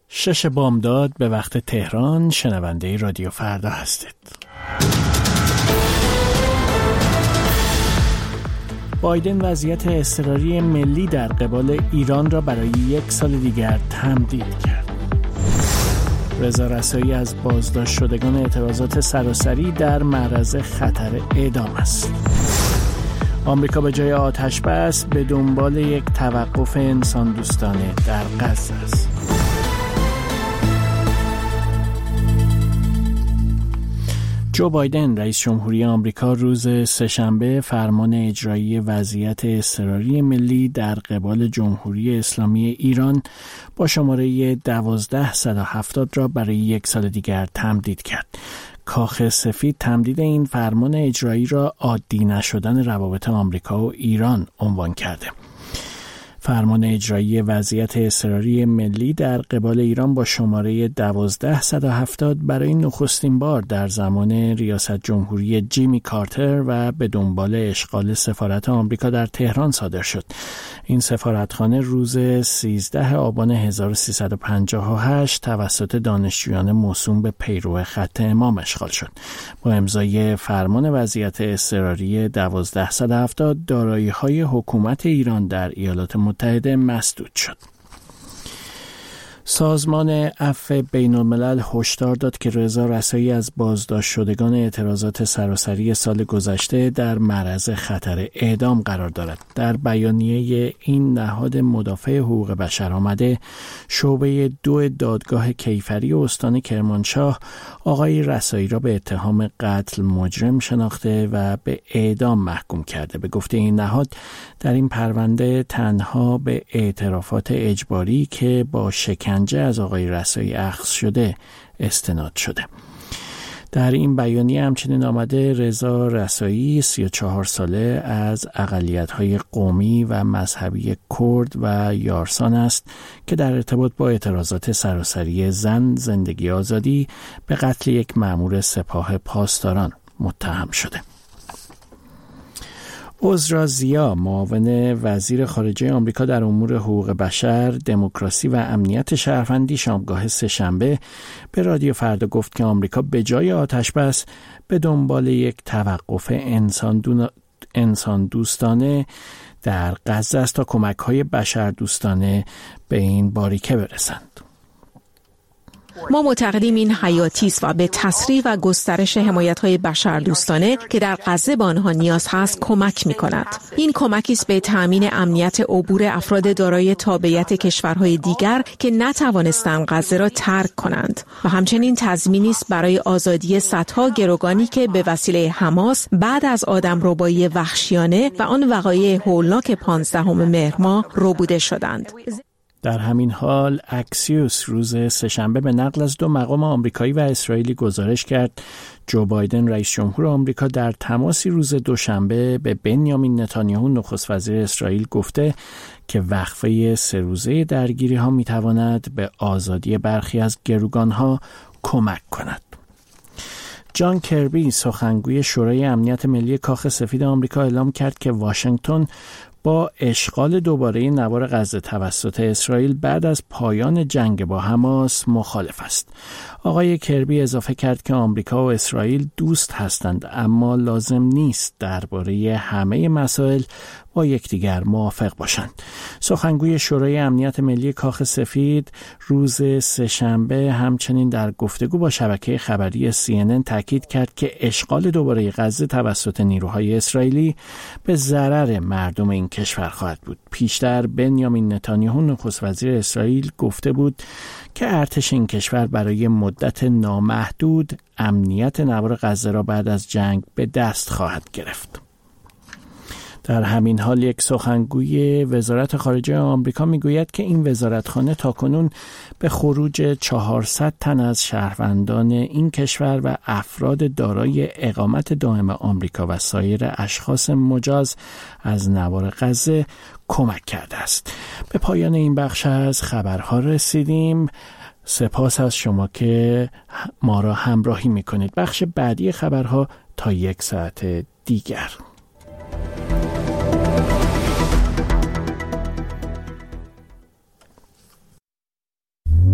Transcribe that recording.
6 بامداد به وقت تهران. شنونده رادیو فردا هستید. بایدن وضعیت اضطراری ملی در قبال ایران را برای 1 سال دیگر تمدید کرد. رضا رسایی از بازداشت شدگان اعتراضات سراسری در معرض خطر اعدام است. آمریکا به جای آتش بس به دنبال یک توقف انسان دوستانه در غزه است. جو بایدن رئیس جمهوری آمریکا روز سه‌شنبه فرمان اجرایی وضعیت اضطراری ملی در قبال جمهوری اسلامی ایران با شماره 12170 را برای 1 سال دیگر تمدید کرد. کاخ سفید تمدید این فرمان اجرایی را عادی نشدن روابط آمریکا و ایران عنوان کرده. فرمان اجرایی وضعیت اضطراری ملی در قبال ایران با شماره 12170 برای نخستین بار در زمان ریاست جمهوری جیمی کارتر و به دنبال اشغال سفارت آمریکا در تهران صادر شد. این سفارتخانه روز 13 آبان 1358 توسط دانشجویان موسوم به پیرو خط امام اشغال شد. با امضای فرمان وضعیت اضطراری 12170 دارایی‌های حکومت ایران در ایالات متحده مسدود شد. سازمان عفو بین‌الملل هشدار داد که رضا رسایی از بازداشت شدگان اعتراضات سراسری سال گذشته در معرض خطر اعدام قرار دارد. در بیانیه این نهاد مدافع حقوق بشر آمده، شعبه 2 دادگاه کیفری استان کرمانشاه آقای رسایی را به اتهام قتل مجرم شناخته و به اعدام محکوم کرده. به گفته این نهاد در این پرونده تنها به اعترافات اجباری که با شکنجه از آقای رسایی اخذ شده استناد شده. در این بیانیه همچنین آمده رضا رسایی 34 ساله از اقلیت‌های قومی و مذهبی کرد و یارسان است که در ارتباط با اعتراضات سراسری زن، زندگی آزادی به قتل یک مأمور سپاه پاسداران متهم شده. عذرا زیا، معاون وزیر خارجه آمریکا در امور حقوق بشر، دموکراسی و امنیت شهروندی شامگاه سه‌شنبه به رادیو فردا گفت که آمریکا به جای آتش بس به دنبال یک توقف انسان دوستانه در غزه است تا کمک‌های بشر دوستانه به این باریکه برسند. ما معتقدیم این حیاتی است و به تسریع و گسترش حمایت‌های بشردوستانه که در غزه به آنها نیاز هست کمک می‌کند. این کمکی است به تأمین امنیت عبور افراد دارای تابعیت کشورهای دیگر که نتوانستند غزه را ترک کنند و همچنین تضمینی است برای آزادی صدها گروگانی که به وسیله حماس بعد از آدمربایی وحشیانه و آن وقایع هولناک 15 مهر ماه ربوده شدند. در همین حال اکسیوس روز سه‌شنبه به نقل از 2 مقام آمریکایی و اسرائیلی گزارش کرد جو بایدن رئیس جمهور آمریکا در تماسی روز دوشنبه به بنیامین نتانیاهو نخست وزیر اسرائیل گفته که وقفه 3 روزه درگیری‌ها می‌تواند به آزادی برخی از گروگان‌ها کمک کند. جان کربی سخنگوی شورای امنیت ملی کاخ سفید آمریکا اعلام کرد که واشنگتن با اشغال دوباره نوار غزه توسط اسرائیل بعد از پایان جنگ با حماس مخالف است. آقای کربی اضافه کرد که آمریکا و اسرائیل دوست هستند اما لازم نیست درباره همه مسائل با یکدیگر موافق باشند. سخنگوی شورای امنیت ملی کاخ سفید روز سه‌شنبه همچنین در گفتگو با شبکه خبری CNN تاکید کرد که اشغال دوباره غزه توسط نیروهای اسرائیلی به ضرر مردم این کشور خواهد بود. پیشتر بنیامین نتانیاهو نخست وزیر اسرائیل گفته بود که ارتش این کشور برای مدت نامحدود امنیت نوار غزه را بعد از جنگ به دست خواهد گرفت. در همین حال یک سخنگوی وزارت خارجه آمریکا میگوید که این وزارتخانه تاکنون به خروج 400 تن از شهروندان این کشور و افراد دارای اقامت دائم آمریکا و سایر اشخاص مجاز از نوار غزه کمک کرده است. به پایان این بخش از خبرها رسیدیم. سپاس از شما که ما را همراهی میکنید. بخش بعدی خبرها تا 1 ساعت دیگر.